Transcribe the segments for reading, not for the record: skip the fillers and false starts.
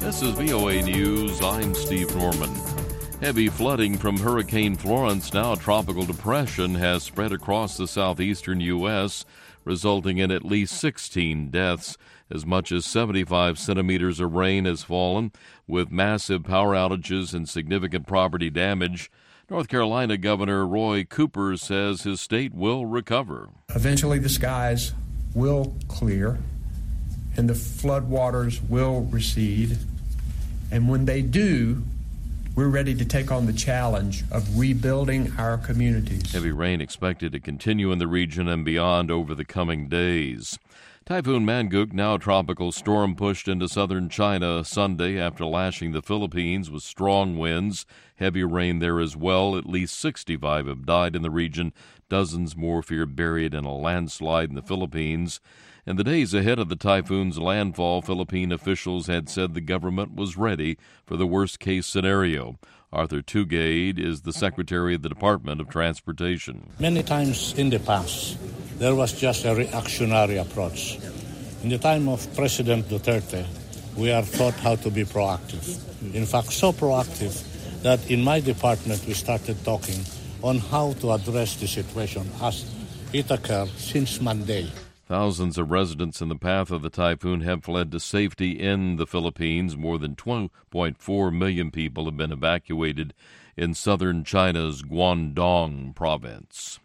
This is VOA News. I'm Steve Norman. Heavy flooding from Hurricane Florence, now a tropical depression, has spread across the southeastern U.S., resulting in at least 16 deaths. As much as 75 centimeters of rain has fallen, with massive power outages and significant property damage. North Carolina Governor Roy Cooper says his state will recover. Eventually the skies will clear and the floodwaters will recede. And when they do, we're ready to take on the challenge of rebuilding our communities. Heavy rain expected to continue in the region and beyond over the coming days. Typhoon Mangkhut, now a tropical storm, pushed into southern China Sunday after lashing the Philippines with strong winds. Heavy rain there as well. At least 65 have died in the region. Dozens more feared buried in a landslide in the Philippines. In the days ahead of the typhoon's landfall, Philippine officials had said the government was ready for the worst-case scenario. Arthur Tugade is the Secretary of the Department of Transportation. Many times in the past, there was just a reactionary approach. In the time of President Duterte, we are taught how to be proactive. In fact, so proactive that in my department we started talking on how to address the situation as it occurred since Monday. Thousands of residents in the path of the typhoon have fled to safety in the Philippines. More than 12.4 million people have been evacuated in southern China's Guangdong province.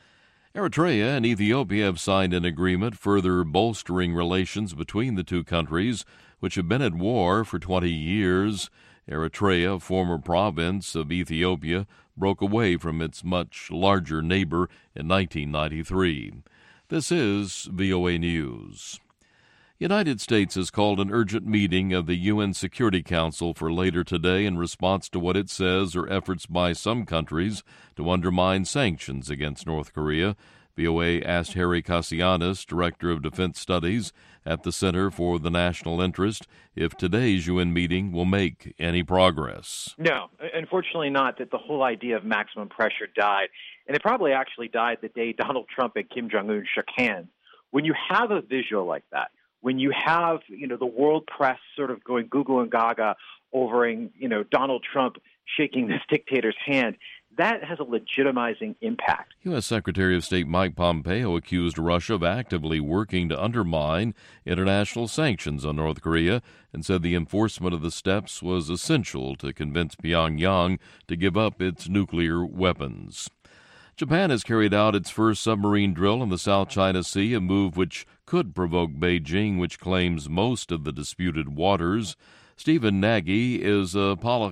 Eritrea and Ethiopia have signed an agreement further bolstering relations between the two countries, which have been at war for 20 years. Eritrea, a former province of Ethiopia, broke away from its much larger neighbor in 1993. This is VOA News. United States has called an urgent meeting of the UN Security Council for later today in response to what it says are efforts by some countries to undermine sanctions against North Korea. VOA asked Harry Cassianis, Director of Defense Studies at the Center for the National Interest, if today's UN meeting will make any progress. No, unfortunately not. That the whole idea of maximum pressure died. And it probably actually died the day Donald Trump and Kim Jong-un shook hands. When you have a visual like that, when you have, the world press sort of going Google and Gaga over, Donald Trump shaking this dictator's hand, that has a legitimizing impact. U.S. Secretary of State Mike Pompeo accused Russia of actively working to undermine international sanctions on North Korea and said the enforcement of the steps was essential to convince Pyongyang to give up its nuclear weapons. Japan has carried out its first submarine drill in the South China Sea, a move which could provoke Beijing, which claims most of the disputed waters. Stephen Nagy is a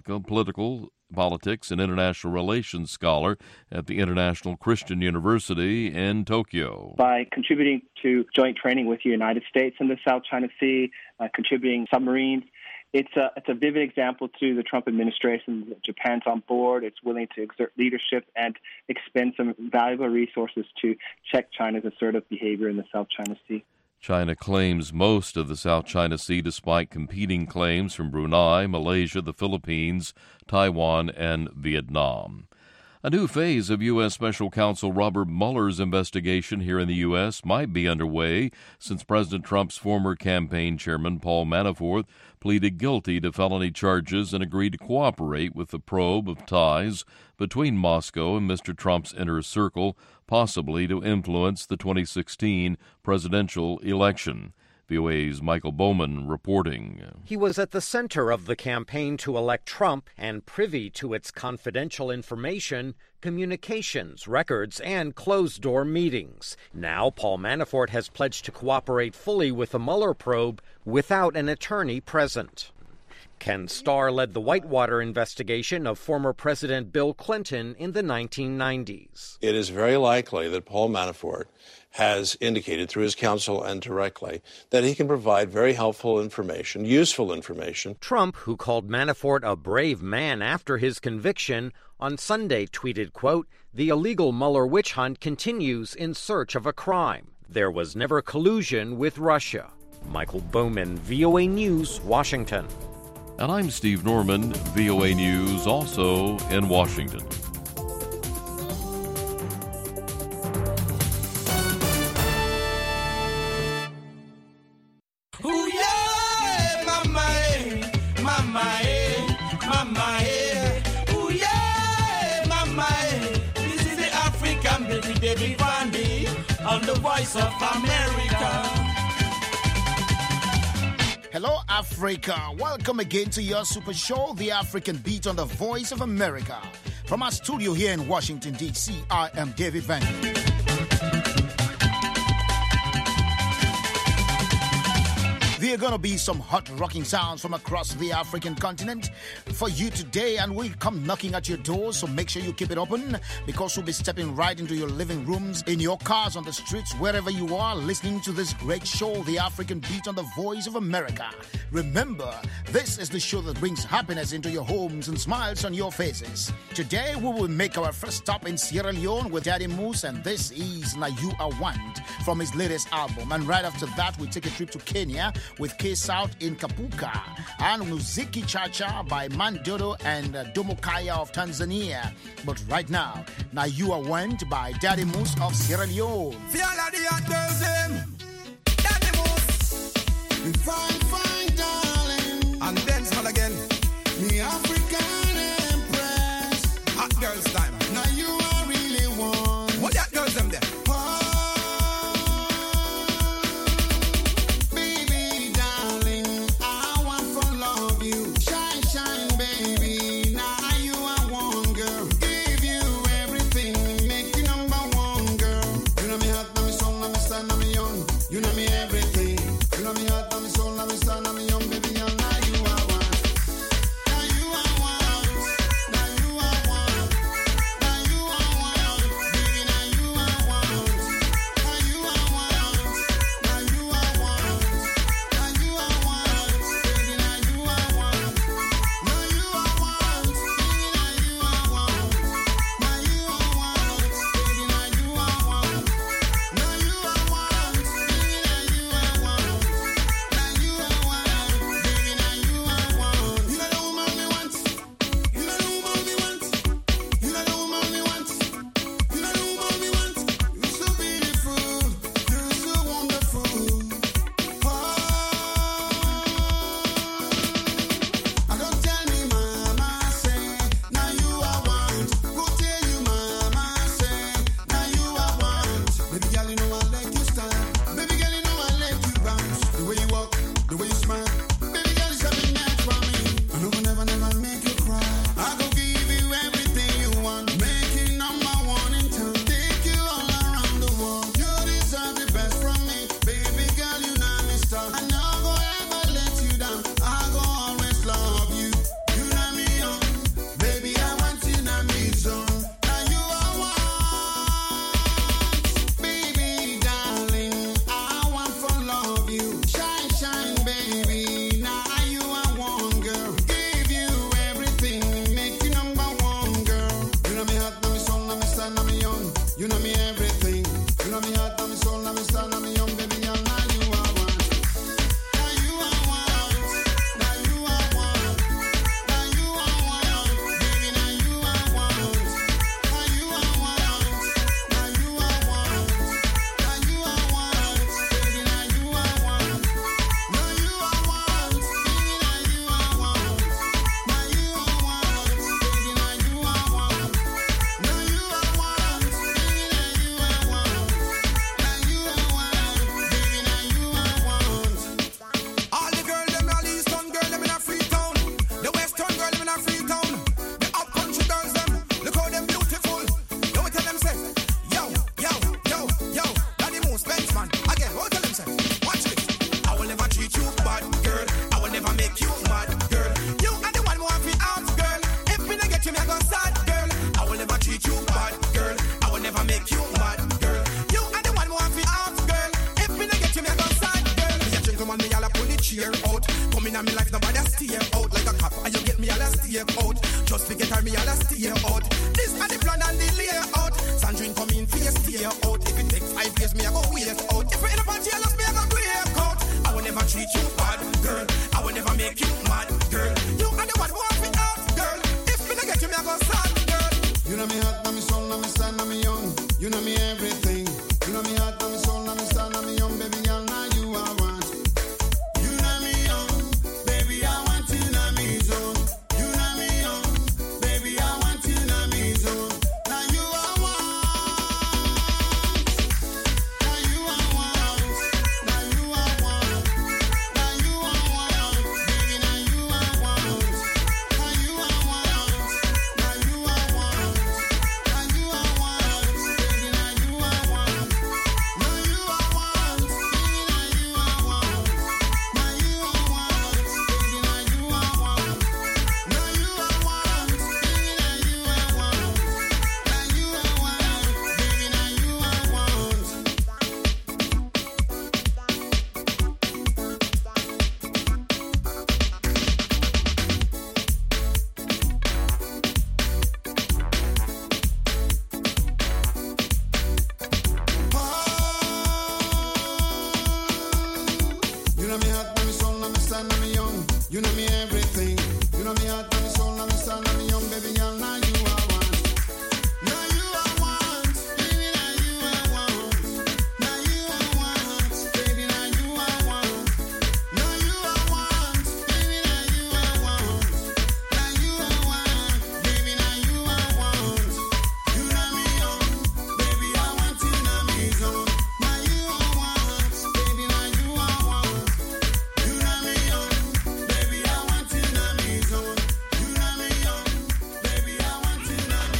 politics and international relations scholar at the International Christian University in Tokyo. By contributing to joint training with the United States in the South China Sea, contributing submarines, it's a vivid example to the Trump administration that Japan's on board. It's willing to exert leadership and expend some valuable resources to check China's assertive behavior in the South China Sea. China claims most of the South China Sea despite competing claims from Brunei, Malaysia, the Philippines, Taiwan, and Vietnam. A new phase of U.S. Special Counsel Robert Mueller's investigation here in the U.S. might be underway since President Trump's former campaign chairman, Paul Manafort, pleaded guilty to felony charges and agreed to cooperate with the probe of ties between Moscow and Mr. Trump's inner circle, possibly to influence the 2016 presidential election. VOA's Michael Bowman reporting. He was at the center of the campaign to elect Trump and privy to its confidential information, communications, records, and closed-door meetings. Now, Paul Manafort has pledged to cooperate fully with the Mueller probe without an attorney present. Ken Starr led the Whitewater investigation of former President Bill Clinton in the 1990s. It is very likely that Paul Manafort has indicated through his counsel and directly that he can provide very helpful information, useful information. Trump, who called Manafort a brave man after his conviction, on Sunday tweeted, quote, "The illegal Mueller witch hunt continues in search of a crime. There was never collusion with Russia." Michael Bowman, VOA News, Washington. And I'm Steve Norman, VOA News, also in Washington. Ooh, yeah, my man. Voice of America. Hello, Africa. Welcome again to your super show, The African Beat on the Voice of America. From our studio here in Washington, D.C., I am David Van. There are going to be some hot rocking sounds from across the African continent for you today, and we'll come knocking at your doors, so make sure you keep it open, because we'll be stepping right into your living rooms, in your cars, on the streets, wherever you are, listening to this great show, The African Beat on the Voice of America. Remember, this is the show that brings happiness into your homes and smiles on your faces. Today, we will make our first stop in Sierra Leone with Daddy Moose, and this is Na You Are Want from his latest album. And right after that, we take a trip to Kenya with K-South in Kapuka, and Muziki Chacha by Mandodo and Domokaya of Tanzania. But right now, Na You Are Want by Daddy Moose of Sierra Leone. Daddy Moose, fine, fine, darling. And then smile again. The African Empress. Hot girls time. Now you are really one. What that girls them there? everything. You know me heart and me soul and me soul and me young baby girl. Now you are one. Now you are one. Baby, now you are one. Now you are one. Baby, now you are one. Now you are one. Baby, now you are one. Now you are one. Baby, now you are one. You know me young. Baby, I want you know me young. Now you are one. Baby, now you are one. You know me young. Baby, I want you know me young. You know me young. Baby, I want you know me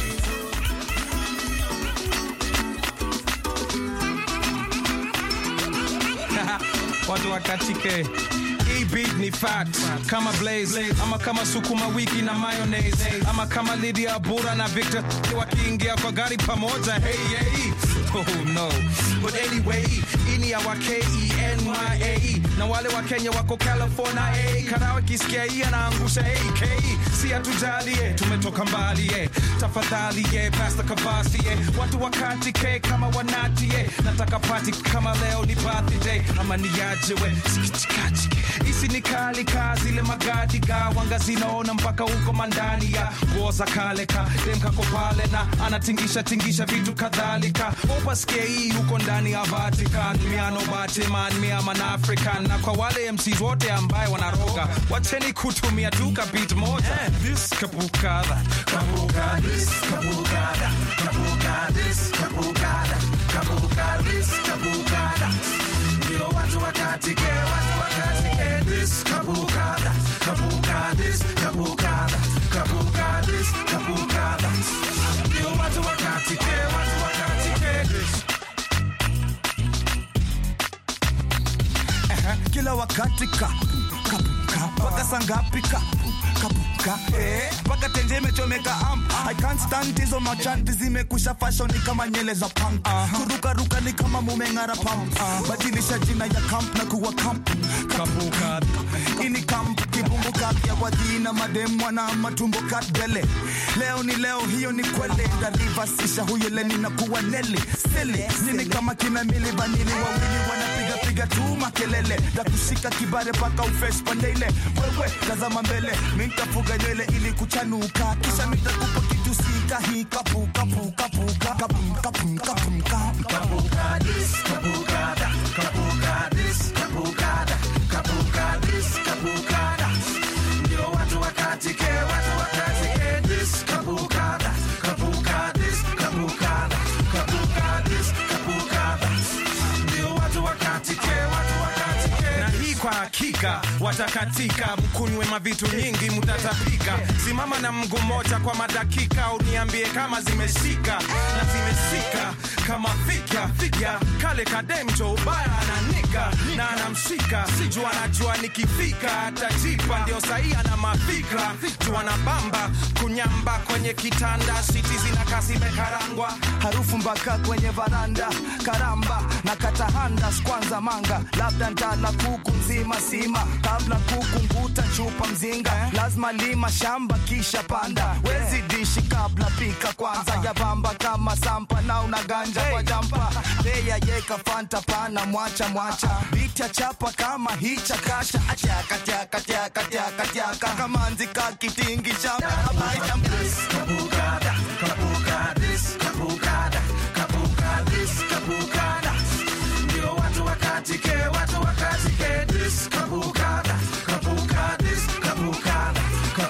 Watu wakatike hii beat ni fat kama Blaze ama kama sukuma wiki na mayonnaise ama kama Lydia Bura na Victor wakiingia kwa gari pamoja. Hey hey, oh no, but anyway ini ya wa KENYA na wale wa Kenya wako California. Karawa kisikia hii anaangusha AK. Si atujalie tumetoka mbali tafadhali pasta kabasi watu wakatike kama wanati nataka party kama leo ni birthday ama niaje sikichikachi isi ni kali kazi ile magadi wanga zinaona mpaka huko mandani ya goza kaleka demka kopale na anatingisha vitu kadhalika opasikia hii huko ndani ya Vatican miano Batman miaman African na kwa wale MCs wote ambaye wanaroga wacheni kutumia duka beat moja this kabukada kabuka this kabukada kabuka this kabukada kabuka this kabukada ndio watu wakatike this kabukada kabuka this kabukada kabuka this kabukada ndio watu wakatike this kila wakati kabuka paka sangapi kabuka paka tenje mechomeka I can't stand hizo machanti zimekusha fashion ni kama nyele za punk kuruka ni kama mumengara pump badilisha jina ya camp na kuwa camp kabuka ini camp kibumbuka ya wadina madem wana matumbo katbele leo ni leo hiyo ni kweli dalivasisha huyo leni na kuwa neli sili nini kama kina mili vanili wawili wanapiga tu makelele da kushika kibare paka ufresh pandele wewe tazama mbele nitafuga nywele ili kuchanuka kisha nitakupa kitu sika hii kapuka this kabukada ndio watu wakatike this kabukada this kabukada ndio watu wakatike na hii kwa hakika watakatika mkunywe mavitu nyingi mutatapika simama na mguu moja kwa madakika uniambie kama zimeshika na zimesika kama fika kale kademjo ubaya ananika na anamshika sijua najua nikifika atajipa ndio sahi ana mafikra jua na bamba kunyamba kwenye kitanda shiti zinakasi mekarangwa harufu mpaka kwenye varanda karamba na katahanda kwanza manga labda ndala kuku nzima sima kabla kuku nguta chupa mzinga lazima lima shamba kisha panda wezi dishi kabla pika kwanza ya bamba kama sampa na unaganja kwa jampa beya yeka fanta pana mwacha bitia chapa kama hicha kasha katia kama nzika kitingi shamba kabukada this kabukada ndio watu wakatike this kabukada this kabukada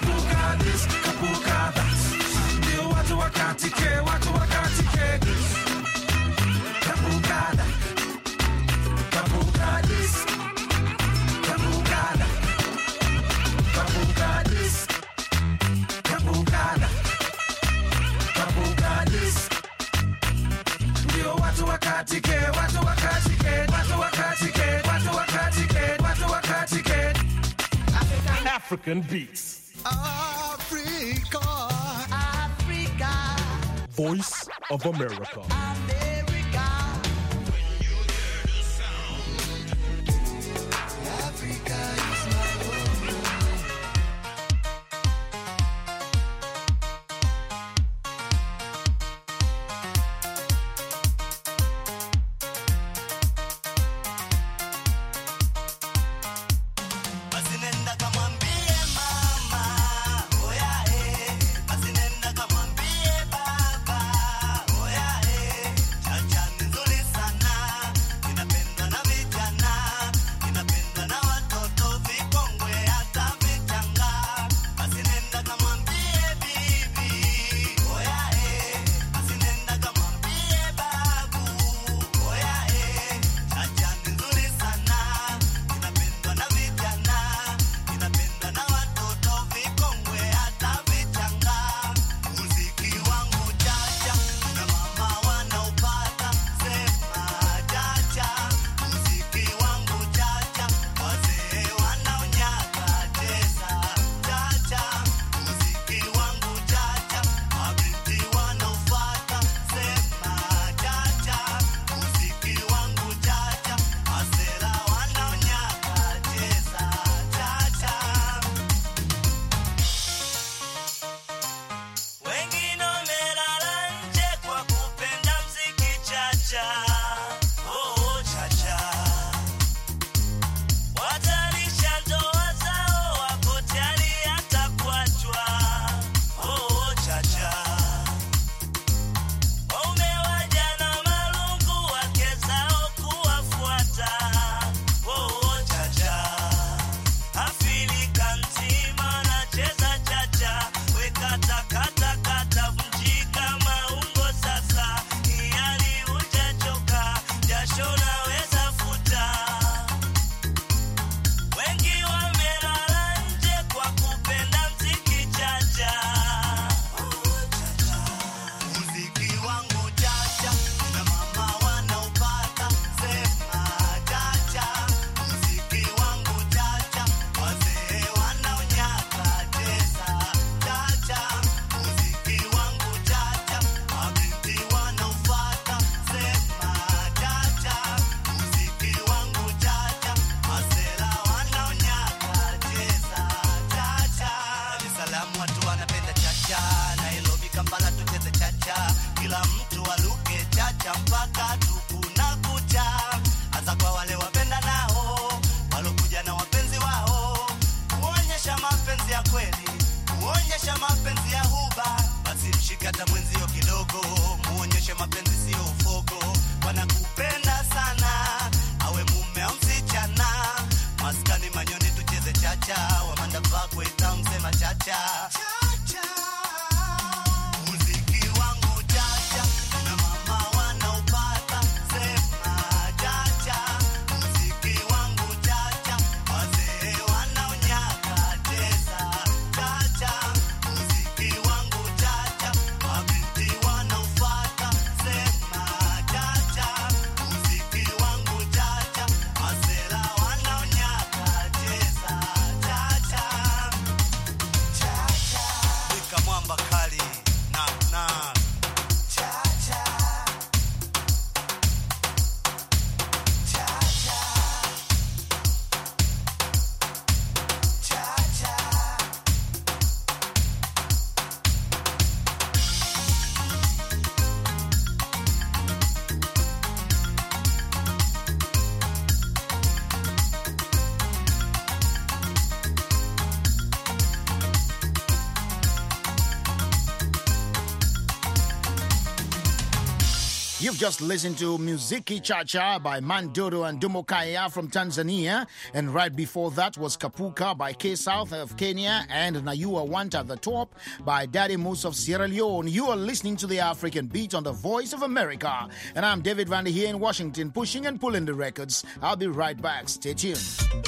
ndio watu wakatike this kabukada this kabukada this kabukada this ndio watu wakatike African beats. Africa. Voice of America. Nenda kamwambie ya kweli, muonyesha mapenzi ya huba. Basi mshikata mwenzio kidogo, muonyeshe mapenzi sio ufogo. Wanakupenda sana, awe mume au msichana. Maskani Manyoni tucheze chacha, Wamanda Pakwe town sema chacha. Chacha. Muziki wangu chacha, na mama wanaupata sema chacha. Muziki wangu chacha, wazee wanaonyaka cheza chacha. Muziki wangu chacha, mabinti wanaufata sema chacha. Muziki wangu chacha, masela wanaonyaka cheza chacha. Chacha. Ika mwamba kali na chacha. Chacha. Chacha. You've just listened to Muziki Chacha by Mandoro and Dumokaya from Tanzania. And right before that was Kapuka by K-South of Kenya and Nayua Wanta the Top by Daddy Moose of Sierra Leone. You are listening to the African Beat on the Voice of America. And I'm David Vandy here in Washington, pushing and pulling the records. I'll be right back. Stay tuned.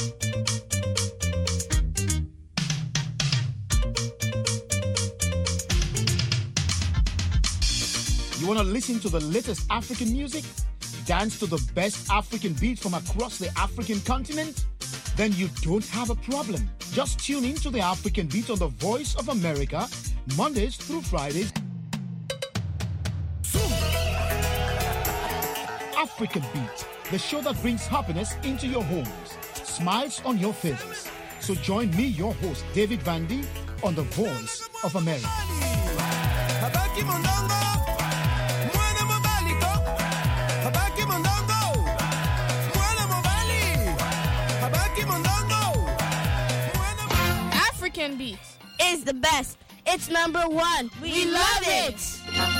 You want to listen to the latest African music? Dance to the best African beats from across the African continent? Then you don't have a problem. Just tune in to the African Beat on the Voice of America, Mondays through Fridays. African Beat, the show that brings happiness into your homes, smiles on your faces. So join me, your host, David Vandy, on the Voice of America. African Beats is the best. It's number one. We love it.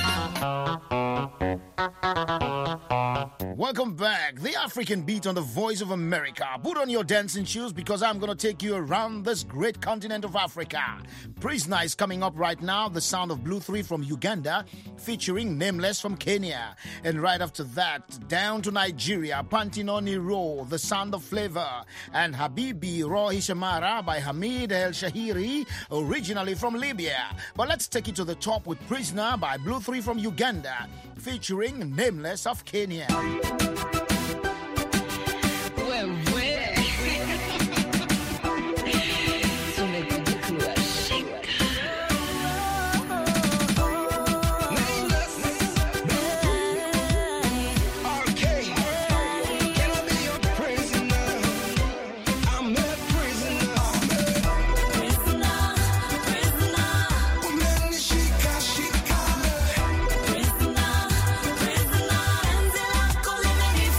Welcome back. The African Beat on the Voice of America. Put on your dancing shoes because I'm going to take you around this great continent of Africa. Prisoner is coming up right now. The sound of Blue 3 from Uganda featuring Nameless from Kenya. And right after that, down to Nigeria, Pantinoni Ro, the sound of Flavor. And Habibi Rohi Shamara by Hamid El Shahiri, originally from Libya. But let's take it to the top with Prisoner by Blue 3 from Uganda featuring Nameless of Kenya. Prisoner,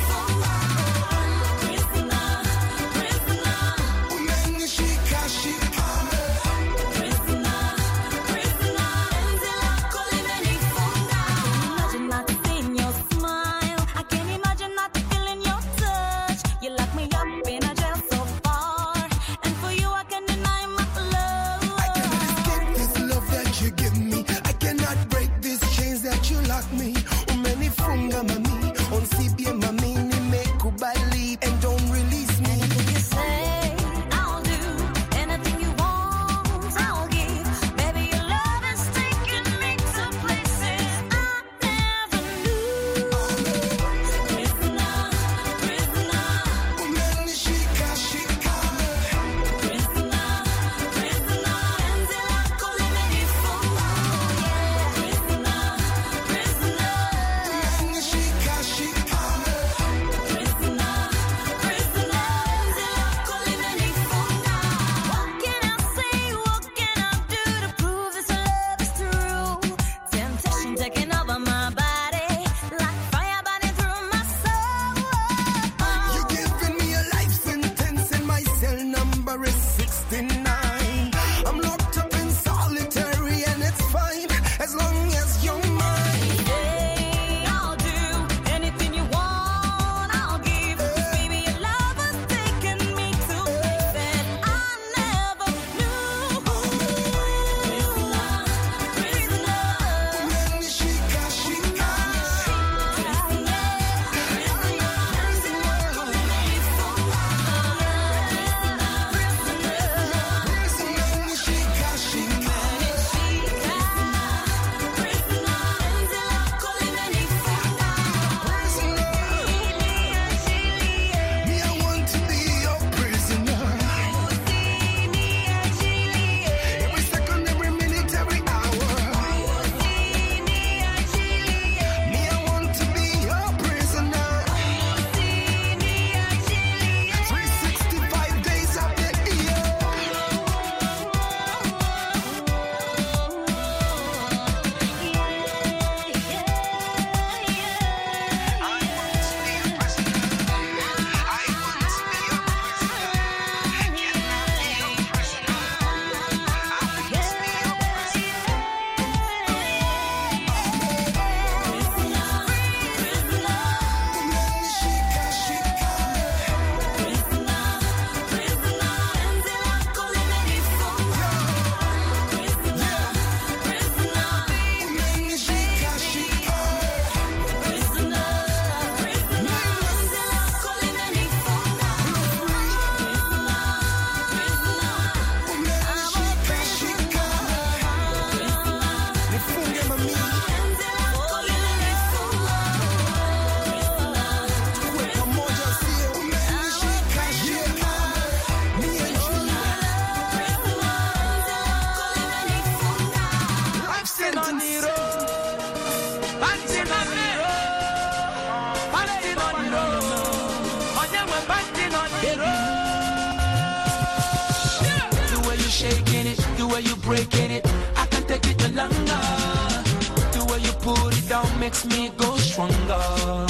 way you breaking it, I can take it no longer. The way you put it down makes me go stronger.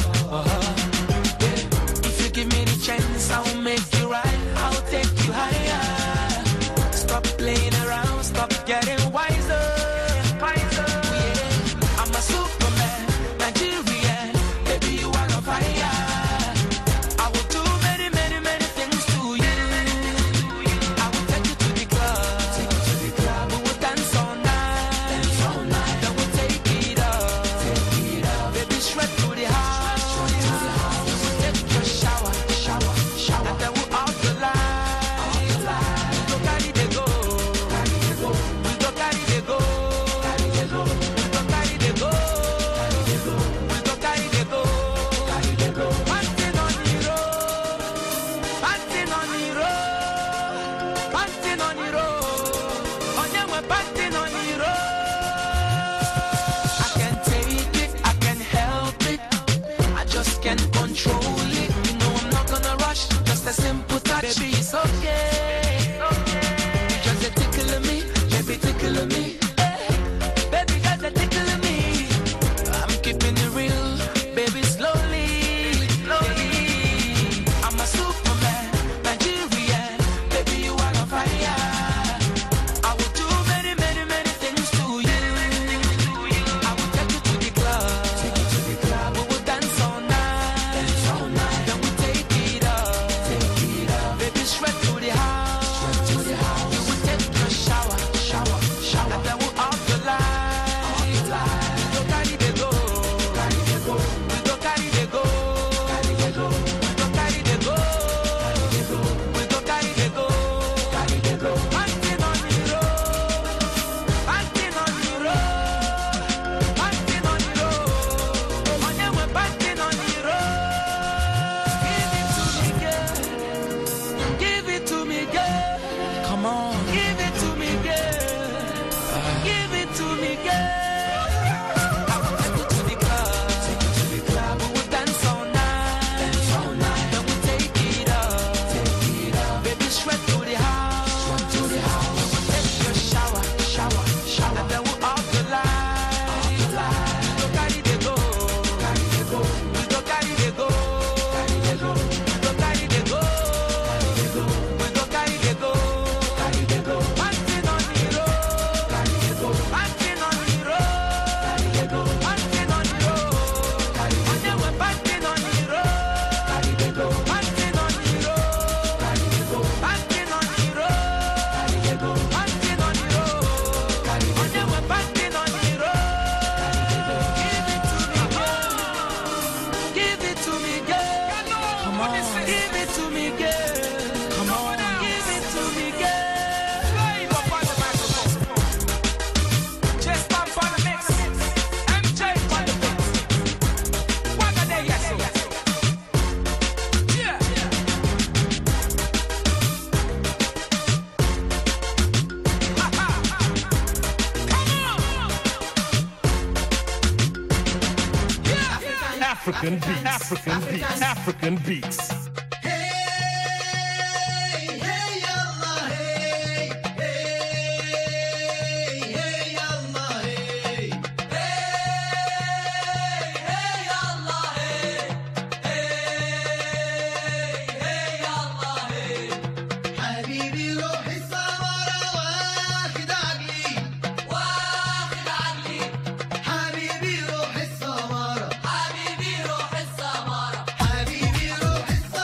If you give me the chance, I will make you right. I'll take you higher. Stop playing around, stop getting wiser. Yeah. I'm a Superman, Nigerian, baby you are on fire. I will do many, many, many things to you. I will take you to the club, we will dance all night, then we'll take it up, baby straight to the house. We will take your shower, and then we'll off the light. We go carry the go, we go carry the go, we go carry the go, we go carry the go. Panting on the road, panting on the road, panting on the road. Oh yeah, we're panting on the road. I can't take it, I can't help it, I just can't control it. You know I'm not gonna rush, just a simple touch. Baby, it's okay. You just a tickle me, baby, tickle me. Baby, just a tickle me. I'm keeping it real, baby, slowly. I'm a Superman, Nigerian, baby, you are on fire. I will do many, many, many things to you. I will take you to the club, we will dance all night, then we take it up, baby, straight to the house. We will take your shower, and then we'll off the light. We go carry the go, we go carry the go, we go carry the go, we go carry the go. Panting on the road, panting on the road, panting on the road. Oh yeah, we're panting on the road. Give it to me, girl. Come on, give it to me, girl. Give it to me, girl. I will take you to the club, we will dance all night, then we take it up, baby, straight to the house. We will take your shower, and then we'll off the light. We go carry the go, we go carry the go, we go carry the go, we go carry the go. Panting on the road, panting on the road, panting on the road. Oh yeah, we're panting on the road, panting on the road, panting on the road, panting on the road. Oh yeah, we're panting on the road. Give it to me, girl. Come on, give it to me, girl. Come on, give it to me, girl. Live up on the microphone. Just up on the mix. MJ on the mix. What a day, yes, yes. Yeah. African beats, African beats, African beats. حبيبي روحي السمرة واخد عقلي حبيبي روحي السمرة حبيبي روحي السمرة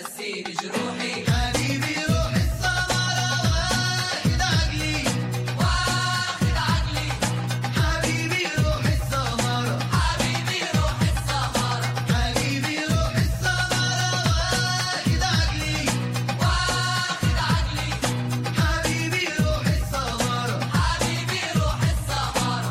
سيدي جروحي حبيبي روح السمرة واخد عقلي واخد عقلي حبيبي روح السمرة حبيبي روح السمرة حبيبي روح السمرة واخد عقلي واخد عقلي حبيبي روح السمرة حبيبي روح السمرة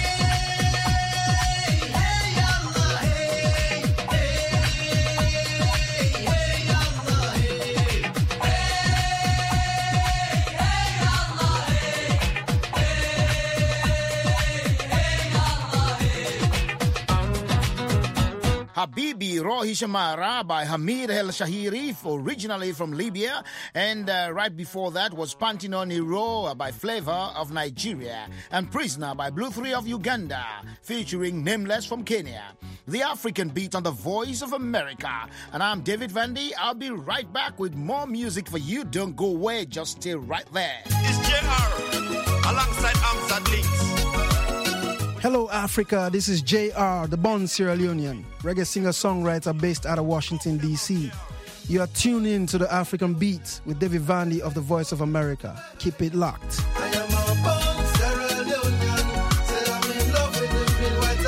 Habibi Rohi Shamara by Hamid El Shahiri, originally from Libya. And right before that was Pantinoni Ro by Flavor of Nigeria and Prisoner by Blue 3 of Uganda, featuring Nameless from Kenya. The African Beat on the Voice of America. And I'm David Vandy. I'll be right back with more music for you. Don't go away, just stay right there. It's JR alongside Amzad Links. Hello, Africa. This is JR, the born Sierra Leonean, reggae singer-songwriter based out of Washington, D.C. You are tuned in to the African Beat with David Vandy of the Voice of America. Keep it locked. I am a born Sierra Leonean, said I'm in love with the green, white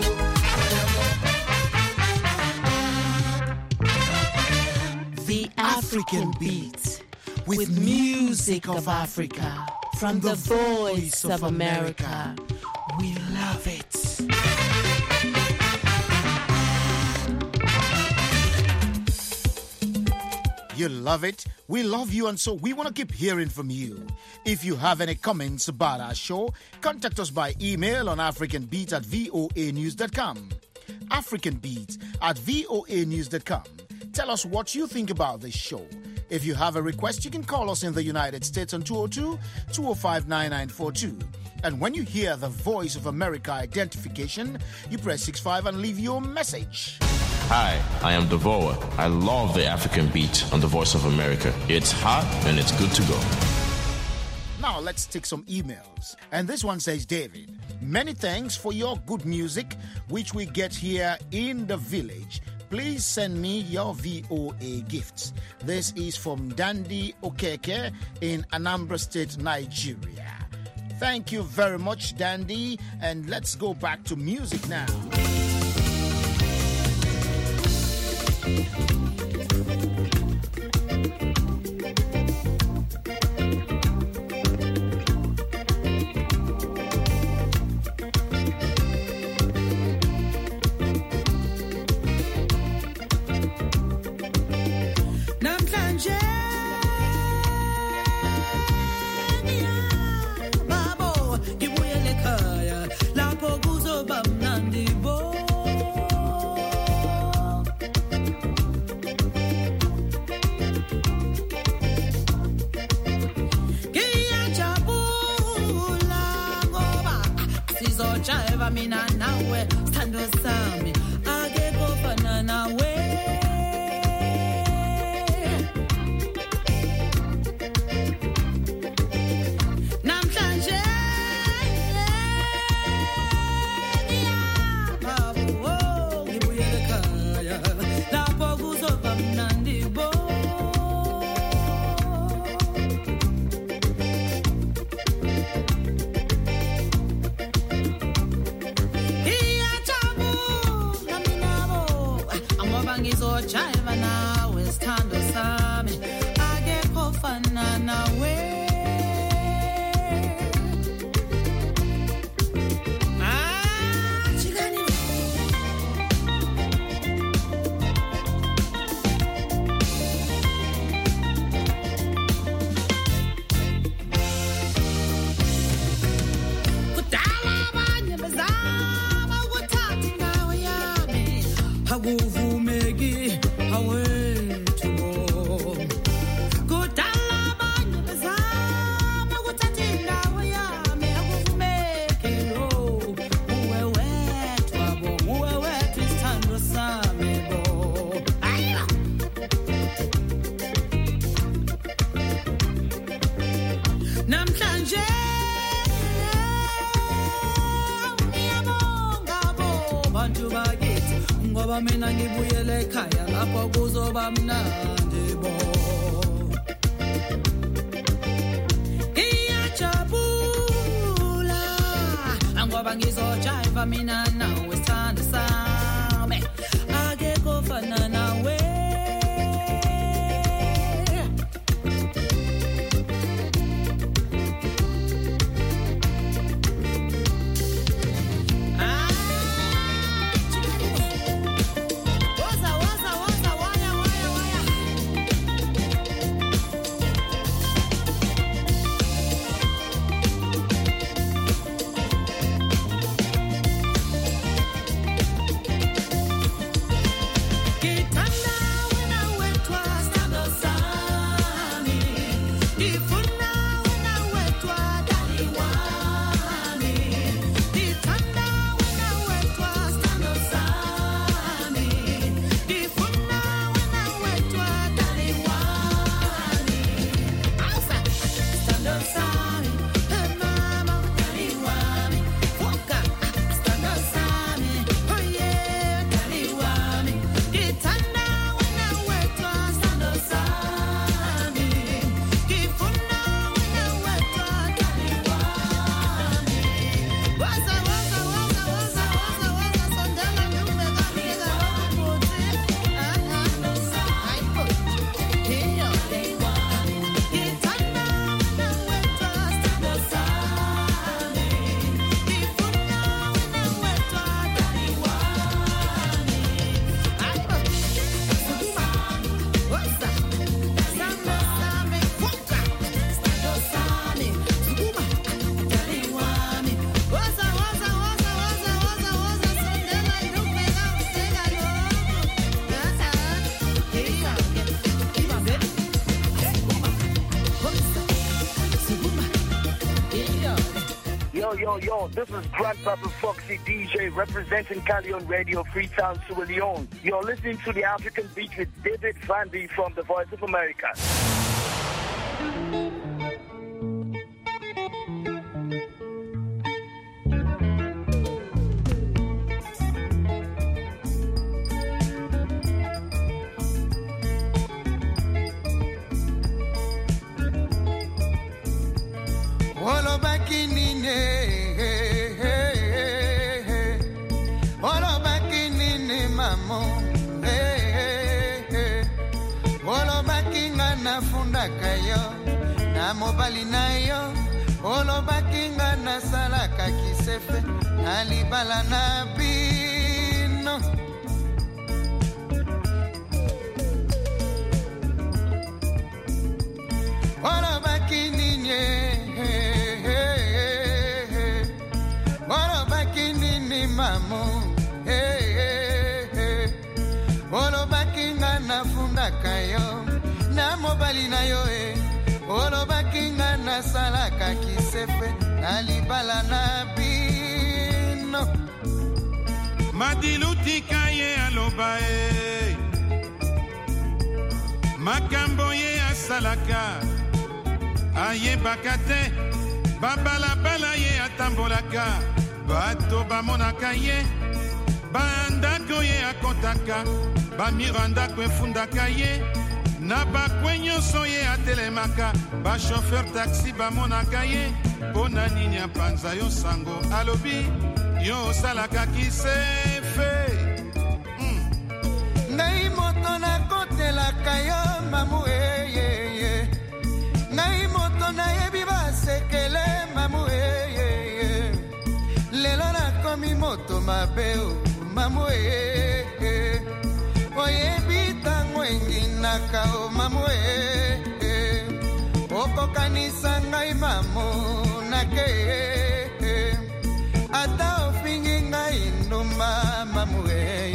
and blue. The African Beat with music of Africa from the Voice of America. We love it. You love it, we love you, and so we want to keep hearing from you. If you have any comments about our show, contact us by email on africanbeat@voanews.com. africanbeat@voanews.com. Tell us what you think about this show. If you have a request, you can call us in the United States on 202-205-9942. And when you hear the Voice of America identification, you press 65 and leave your message. Hi, I am Devoa. I love the African Beat on the Voice of America. It's hot and it's good to go. Now let's take some emails. And this one says, David, many thanks for your good music, which we get here in the village. Please send me your VOA gifts. This is from Dandy Okeke in Anambra State, Nigeria. Thank you very much, Dandy. And let's go back to music now. Mina nawe stando sami akekho fana nawe namhlanje ngiyababo ngibuyele ekhaya lapho kuzoba mnandi bo ngizojiva nawe sithando sami akekho fana nawe kudala abanye bezama ukuthatha indawo yami akuvumeki awethu kudala abanye bezama ukuthatha indawo yami akuvumeki lo uwe wethu abo uwe wethu isithando sami bo ayiwa namhlanje ngiyabonga bo bantu bakithi ngoba mina ngibuyele ekhaya lapho kuzoba mnandi Iyajabula ngoba ngizojiva mina nawe sithando sami akekho fana nawe. Yo, this is Grandpapa Foxy DJ representing Cali on Radio Freetown, Sierra Leone. You're listening to the African Beat with David Vandy from The Voice of America. Mobali na yo olobakinga na salaka kisefe alibala na bino olobaki nini olobaki nini mamo olobakinga na fundaka yo na mobali na yo olobakinga na salaka kisefe alibala na bino madilutika ye aloba makambo ye asalaka ayebaka te babalabala ye atambolaka bato bamonaka ye bandako ye akotaka bamiro ndako efundaka ye na bakwenyo soye atelemaka ba chauffeur taxi bamonaka ye pona nini apanza yo sango alobi yo salaka kisefe ngai moto na kotelaka yo mamu ngai moto na yebi basekele mamu lelo nakomi moto mabeo mamu oyebi tango enginaka o mamwe okokanisa ngai mamonake ata ofingi ngai ndumba mamwe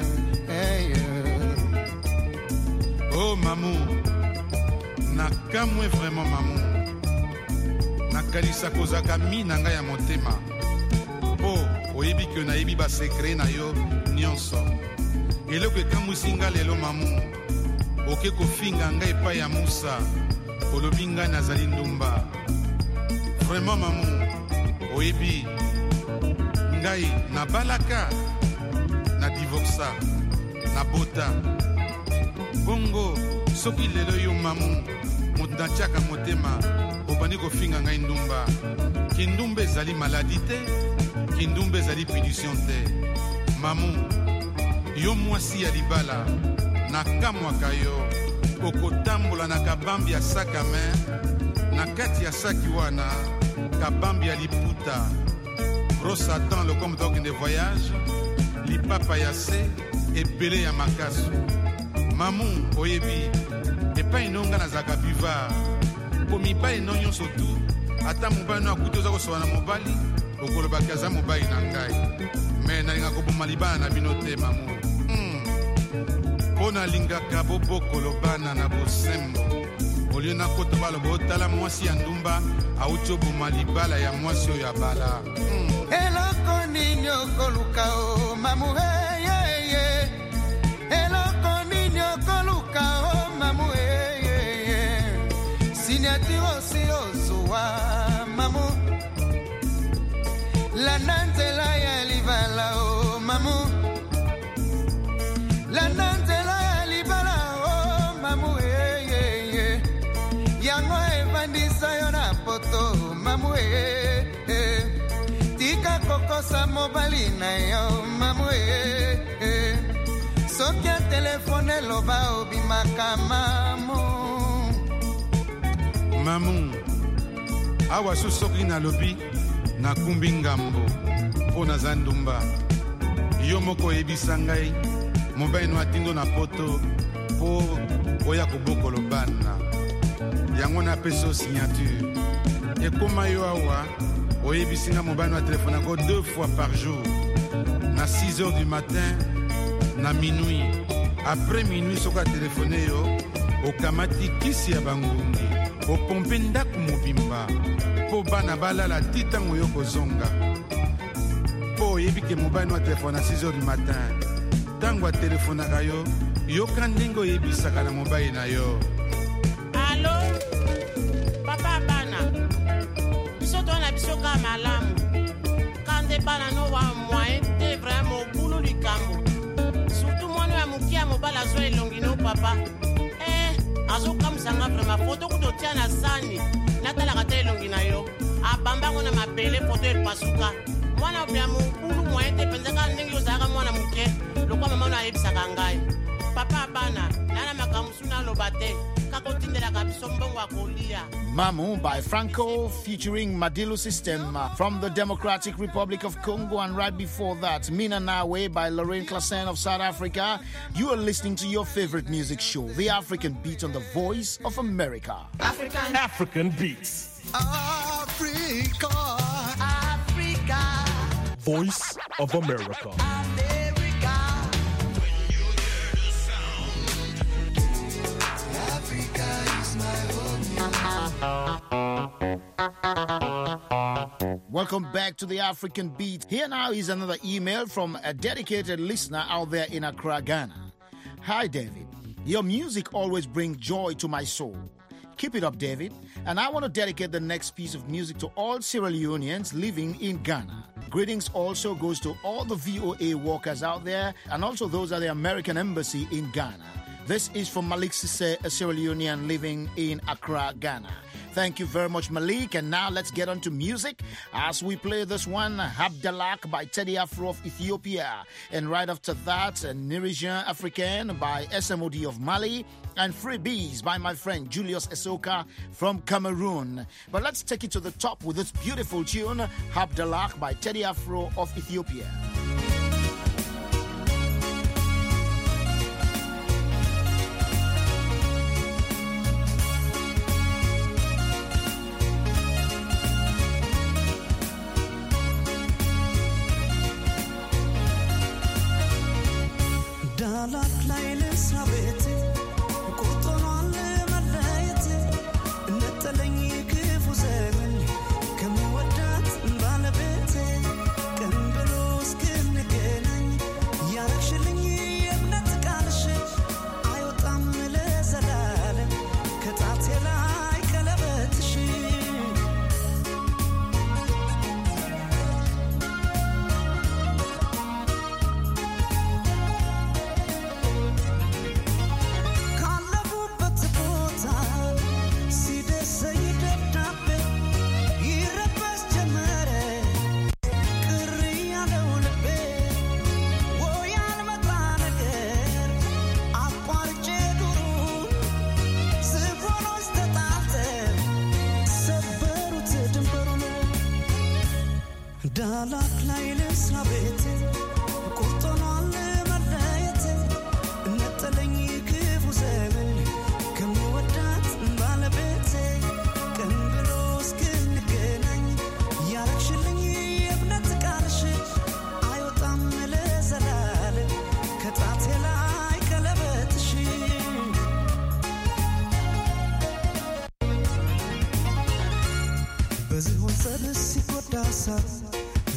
oh mamu nakamwe vraiment mamu nakanisa kozaka mina ngai ya motema po oyebi ke nayebi basekre na yo nyonso eloko ekamwisi nga lelo mamu oke kofinga ngai epai ya musa olobi ngai nazali ndumba vraiment mamu oyebi ngai nabalaka na divorsa na bota bongo soki lelo yo mamu motantiaka motema obandi kofinga ngai ndumba kindumba ezali maladi te kindumba ezali punition te mamu yo mwasi ya libala nakamwaka yo okotambola na kabambi ya saka main na kati ya saki wana kabambi ya liputa brosse à dents le comme dog de voyage lipapa ya se ebele ya makasu mamu oyebi epai nonga nazaka buvard po mibali no nyonso tu ata mobali no akuti oza kosoba na mobali okolobaki aza mobali na ngai me nalinga koboma libala na bino te mamu mpo nalingaka bobokolo bana na bosembo olio nakota baloba otala mwasi ya ndumba auti oboma libala ya mwasi oyo abala eloko nini okoluka o mamu eyeye eloko nini okoluka o mamu eyeye sinyatiro si ozuwa mamu landa nzela ya libala o mamu landa nzela ya libala o mamu eyeye yango evandisa yo na poto mamu eyeye tika kokosa mobali na yo mamu soki ya telefone loba obimaka mamu mamu awa so soki nalobi nakumbi ngambo mpo naza ndumba yo moko oyebisa ngai mobali no atindo na poto mpo oya kobokolo bana yango napesi o signature ekoma yo awa oyebisinga mobali no atelefona ko 2 fois par jour na 6 heures du matin na minuit après minuit soko atelefone yo okamati kisi ya bangungi opompe ndako mobimba mpo bana balala ti ntango yo kozonga mpo oyebi ke mobali no atelefona na 6 heures du matin ntango atelefonaka yo yoka ndenge oyebisaka na mobali na yo alo papa bana biso tona biso ka malamu kande bana no wa moyen te vraiment obulu likambo surtout mwana ya mokia mobala azo elongi no papa azokamwisanga vraiment foto kutotia na sani natalaka te elongi na yo abambango na mabele foto epasuka mwana ya mobulu moyen te penzaka ndenge ozalaka mwana moke lokwa mama no ayebisaka ngai papa bana nana makambo suna aloba te kakotindelaka biso mbongo akolia Mamu by Franco featuring Madilu System from the Democratic Republic of Congo, and right before that Mina Nawe by Lorraine Klassen of South Africa. You are listening to your favorite music show, The African Beat, on the Voice of America. African Beats. Africa, Africa. Voice of America. Welcome back to the African Beat. Here now is another email from a dedicated listener out there in Accra, Ghana. Hi, David. Your music always brings joy to my soul. Keep it up, David. And I want to dedicate the next piece of music to all Sierra Leoneans living in Ghana. Greetings also goes to all the VOA workers out there and also those at the American Embassy in Ghana. This is from Malik Sisse, a Sierra Leonean living in Accra, Ghana. Thank you very much, Malik. And now let's get on to music as we play this one, Habdalak by Teddy Afro of Ethiopia. And right after that, Nigerian African by SMOD of Mali. And Freebies by my friend Julius Esoka from Cameroon. But let's take it to the top with this beautiful tune, Habdalak by Teddy Afro of Ethiopia. Can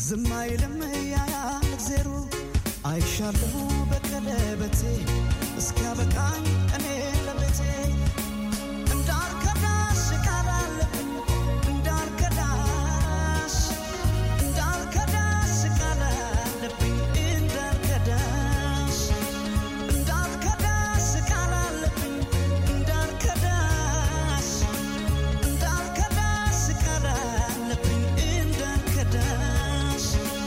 ዝም አይልም ያያል እግዜሩ አይሻለሁ በቀለበቴ እስኪያበቃኝ እኔ ለቤቴ እንዳልከዳሽ ቃል አለብኝ እንዳልከዳሽ እንዳልከዳሽ ቃል አለብኝ እንዳልከዳሽ እንዳልከዳሽ ቃል አለብኝ እንዳልከዳሽ እንዳልከዳሽ ቃል አለብኝ እንዳልከዳሽ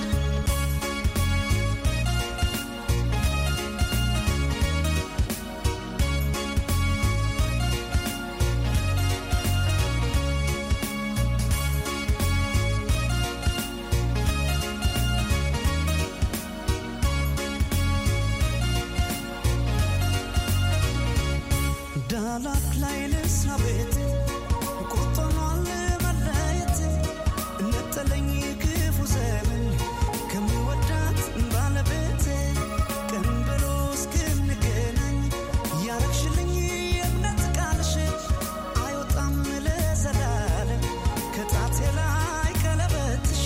ዳላክ ላይ ልስራ ቤቴ ቆጥኗል መለየቴ ነጠለኝ ክፉ ዘመን ከምወዳት ባለቤቴ ቀን ብሎ እስክንገናኝ ያረግሽልኝ የእምነት ቃልሽ አይወጣም ለዘላለም ከጣቴ ላይ ቀለበትሽ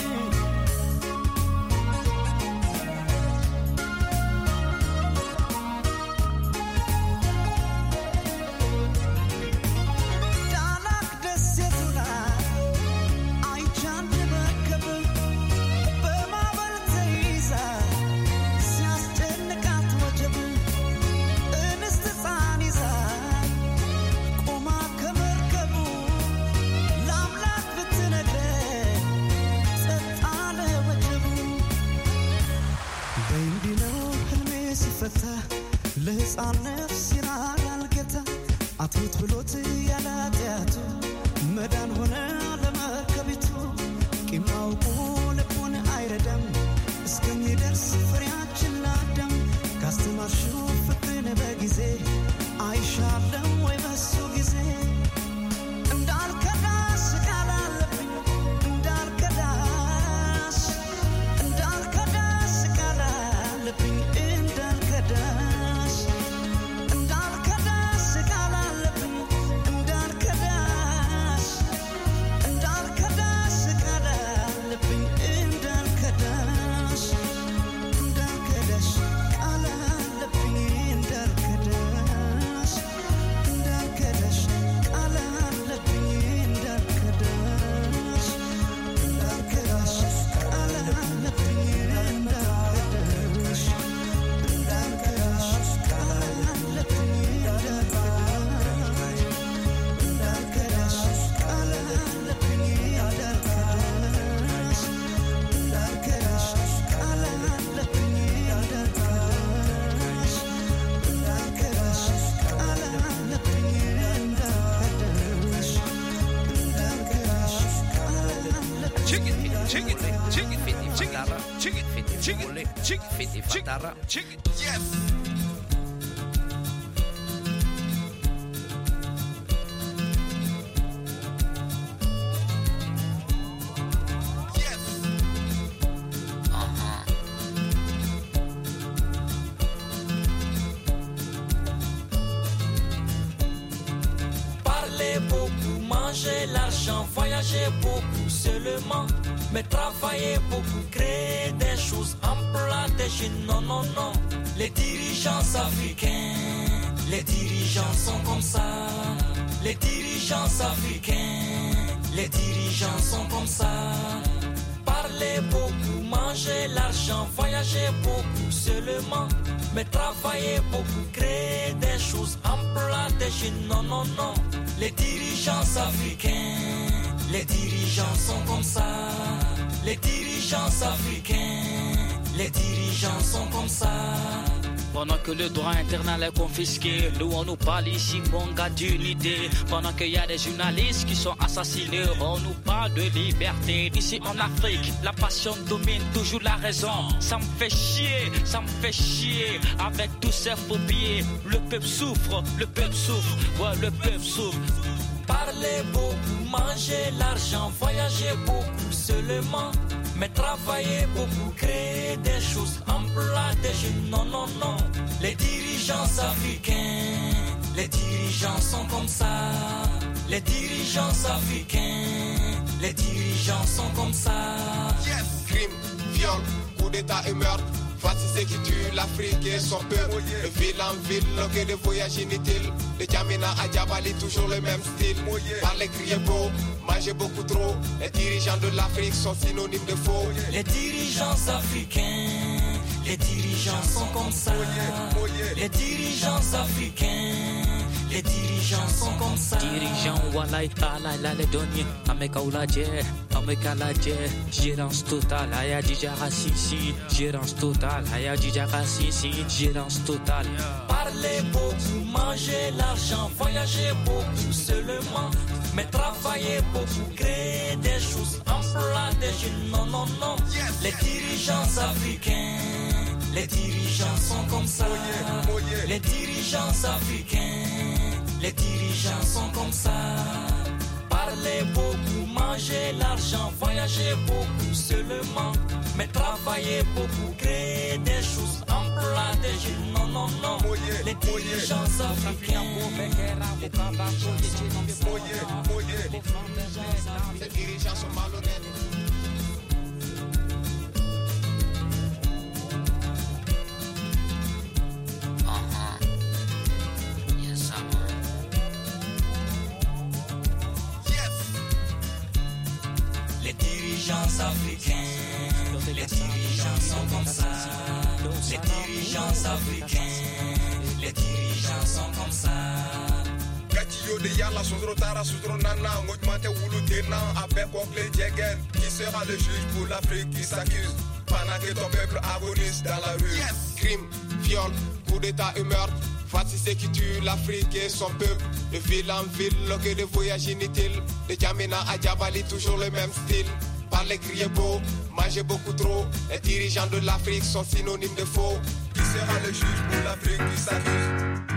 ዳላክ ደሴቱ ላይ አይቻል መርከብ በማዕበል ተይዛ ሲያስጨንቃት ወጀብ እንስት ሕፃን ይዛ ቆማ ከመርከቡ ለአምላክ ብትነግረኝ ጸጥ አለ ወጀቡ። በእንዲህ ነው ህልሜ ሲፈታ ለሕፃን ነፍስ ይራራል ጌታ አትሙት ብሎት ያለ ኃጢአቱ መዳን ሆነ ለመርከቢቱ ቂም አውቆ ልቡን አይረዳም እስከሚደርስ ፍሬያችን ለአዳም ካስተማርሽው ፍቅርን በጊዜ አይሻለም ወይ በሱ ጊዜ እንዳልከዳሽ ቃል አለብኝ እንዳልከዳሽ እንዳልከዳሽ ቃል አለብኝ እንዳልከዳሽ እንዳልከዳሽ ቃል አለብኝ እንዳልከዳሽ እንዳልከዳሽ ቃል አለብኝ እንዳልከዳሽ እንዳልከዳሽ ቃል አለብኝ እንዳልከዳሽ እንዳልከዳሽ ቃል አለብኝ እንዳልከዳሽ እንዳልከዳሽ ቃል አለብኝ እንዳልከዳሽ እንዳልከዳሽ ቃል አለብኝ እንዳልከዳሽ እንዳልከዳሽ ቃል አለብኝ እንዳልከዳሽ እንዳልከዳሽ ቃል አለብኝ እንዳልከዳሽ እንዳልከዳሽ ቃል አለብኝ እንዳልከዳሽ እንዳልከዳሽ ቃል አለብኝ Yes. Parler beaucoup, manger l'argent, voyager beaucoup seulement, mais travailler beaucoup, créer des choses, emploi des jeunes, non, non, non. Les dirigeants africains, les dirigeants sont comme ça. Les dirigeants africains, les dirigeants sont comme ça. Parler beaucoup, manger l'argent, voyager beaucoup seulement, mais travailler beaucoup, créer des choses, emploi des jeunes, non, non, non. Les dirigeants africains, les dirigeants sont comme ça. Les dirigeants africains, les dirigeants sont comme ça. Pendant que le droit internal est confisqué, nous on nous parle ici, mon gars, d'unité. Pendant qu'il y a des journalistes qui sont assassinés, on nous parle de liberté. Ici en Afrique, la passion domine toujours la raison. Ça me fait chier avec tous ces phobies. Le peuple souffre, ouais, le peuple souffre. Parler beaucoup, manger l'argent, voyager beaucoup seulement, mais travailler beaucoup, créer des choses, emploi des jeunes, non, non, non. Les dirigeants africains, les dirigeants sont comme ça. Les dirigeants africains, les dirigeants sont comme ça. Yes, crime viol, coup d'état et meurtre. Voici ce qui tue l'Afrique et son peuple. De ville en ville, loqué de voyage inutile. De Djamena à Djabali, toujours le même style. Parler, crier beau, manger beaucoup trop. Les dirigeants de l'Afrique sont synonymes de faux. Les dirigeants africains, les dirigeants sont comme ça. Les dirigeants africains, les dirigeants sont comme ça. Dirigeants walay la le donye ameka ulaje ameka laje gérance totale aya dija rasisi gérance totale aya dija rasisi gérance totale. Parler beaucoup, manger l'argent, voyager beaucoup seulement, mais travailler beaucoup, créer des choses, emploi des jeunes, non, non, non. Les dirigeants africains, les dirigeants sont comme ça. Les dirigeants africains, les dirigeants sont comme ça. Parler beaucoup, manger l'argent, voyager beaucoup seulement, mais travailler beaucoup, créer des choses, emploi des jeunes, non, non, non. Les dirigeants africains, les dirigeants sont malhonnêtes. Les dirigeants africains, les dirigeants sont comme ça. Les dirigeants africains, les dirigeants sont comme ça. Gatillo de Yala, Sudrotara, Sudronana, Moutmate Wulutena, avec Ocle Djegen. Qui sera le juge pour l'Afrique qui s'accuse pendant que ton peuple agonise dans la rue? Crime, viol, coup d'état et meurtre. Voici ce qui tue l'Afrique et son peuple. De ville en ville, loqué de voyage inutile. De Djamena à Djabali, toujours le même style. Parler, crier beau, manger beaucoup trop. Les dirigeants de l'Afrique sont synonymes de faux. Qui sera le juge pour l'Afrique qui s'accuse?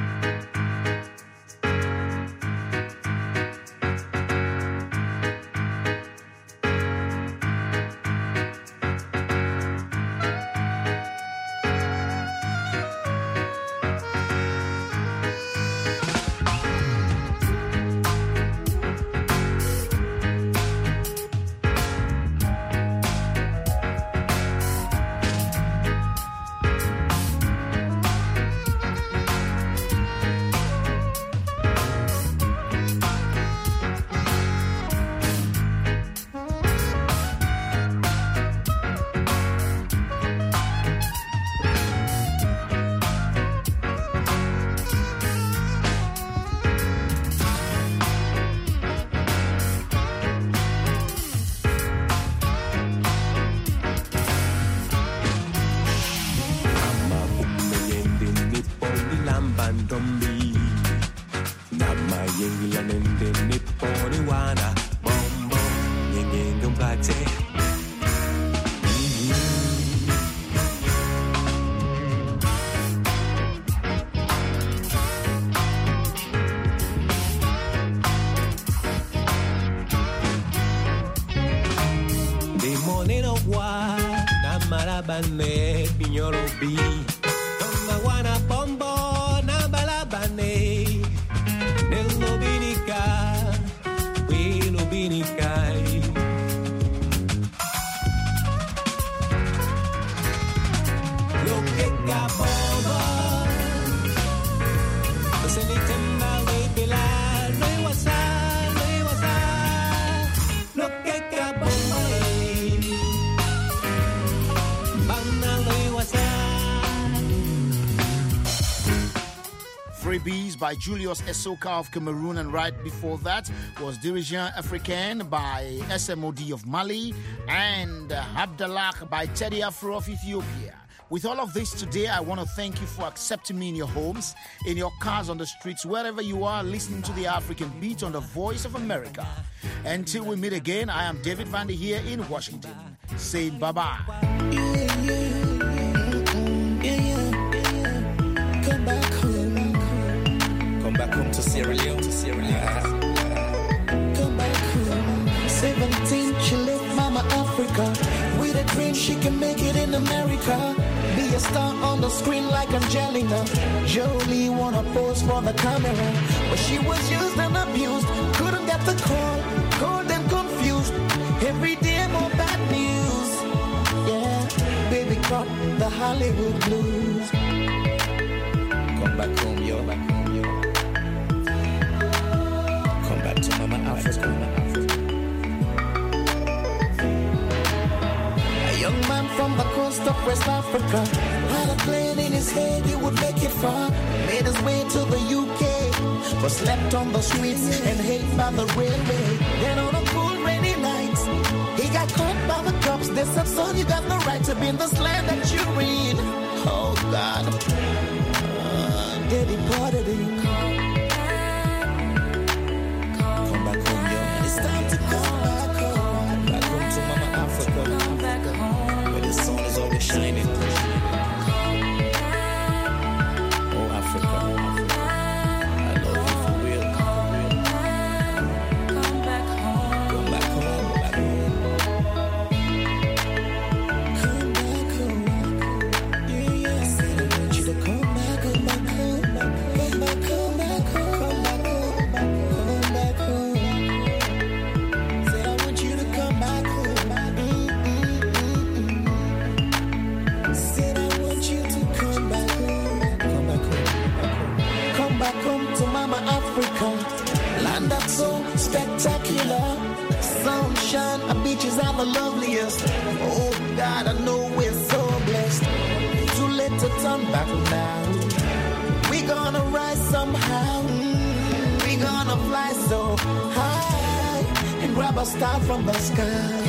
Bane, piñolo bi, toma guana pombo, na balabane, nello binica, wilo binicai. Lo que cabobo, se ni temba we pilar, no hay wasa, no hay wasa, lo que cabobo. Freebies by Julius Esoka of Cameroon, and right before that was Dirigeant Africain by SMOD of Mali, and Abdallah by Teddy Afro of Ethiopia. With all of this today, I want to thank you for accepting me in your homes, in your cars, on the streets, wherever you are, listening to the African Beat on the Voice of America. Until we meet again, I am David Vandy here in Washington, saying bye-bye. Come back home. Come back home to Sierra Leone, Come back home. 17, she left Mama Africa. With a dream she can make it in America. Be a star on the screen like Angelina Jolie. Wanna pose for the camera, but she was used and abused. Couldn't get the call, cold and confused. Every day more bad news. Yeah. forgot the Hollywood blues. Come back home, yo. Come back to Mama Africa. A young man from the coast of West Africa had a plan in his head he would make it far. Made his way to the UK, but slept on the streets and hate by the railway. Then on a cool rainy night, he got caught by the cops. They said, son, you got no right to be in this land that you're in. Oh God, they deported him. Come back home, yo. And it's time to come back home. Back home to Mama Africa. Where the sun is always shining. Oh, Africa. I love you for real. Come back home. Come back home. Land that's so spectacular. Sunshine, our beaches are the loveliest. Oh God, I know we're so blessed. Too late to turn back now. We gonna rise somehow. We gonna fly so high and grab a star from the sky.